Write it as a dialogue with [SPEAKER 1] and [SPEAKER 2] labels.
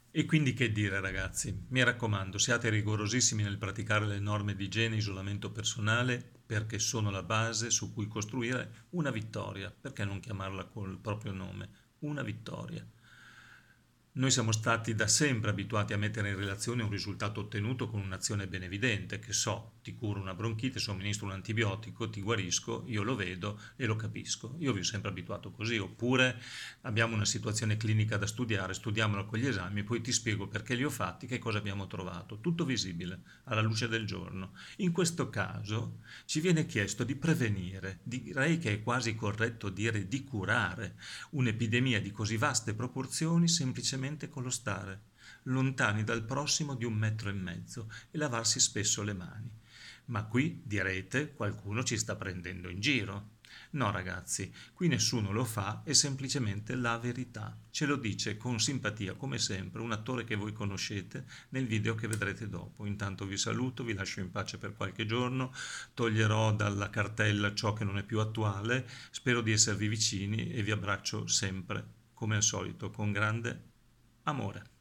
[SPEAKER 1] E quindi che dire ragazzi? Mi raccomando, siate rigorosissimi nel praticare le norme di igiene e isolamento personale perché sono la base su cui costruire una vittoria. Perché non chiamarla col proprio nome? Una vittoria. Noi siamo stati da sempre abituati a mettere in relazione un risultato ottenuto con un'azione ben evidente, che so, ti curo una bronchite, somministro un antibiotico, ti guarisco, io lo vedo e lo capisco. Io vi ho sempre abituato così, oppure abbiamo una situazione clinica da studiare, studiamola con gli esami, poi ti spiego perché li ho fatti, che cosa abbiamo trovato. Tutto visibile, alla luce del giorno. In questo caso ci viene chiesto di prevenire, direi che è quasi corretto dire di curare un'epidemia di così vaste proporzioni semplicemente con lo stare lontani dal prossimo di 1,5 metri e lavarsi spesso le mani. Ma qui, direte, qualcuno ci sta prendendo in giro. No ragazzi, qui nessuno lo fa, è semplicemente la verità. Ce lo dice con simpatia, come sempre, un attore che voi conoscete nel video che vedrete dopo. Intanto vi saluto, vi lascio in pace per qualche giorno, toglierò dalla cartella ciò che non è più attuale, spero di esservi vicini e vi abbraccio sempre, come al solito, con grande amore.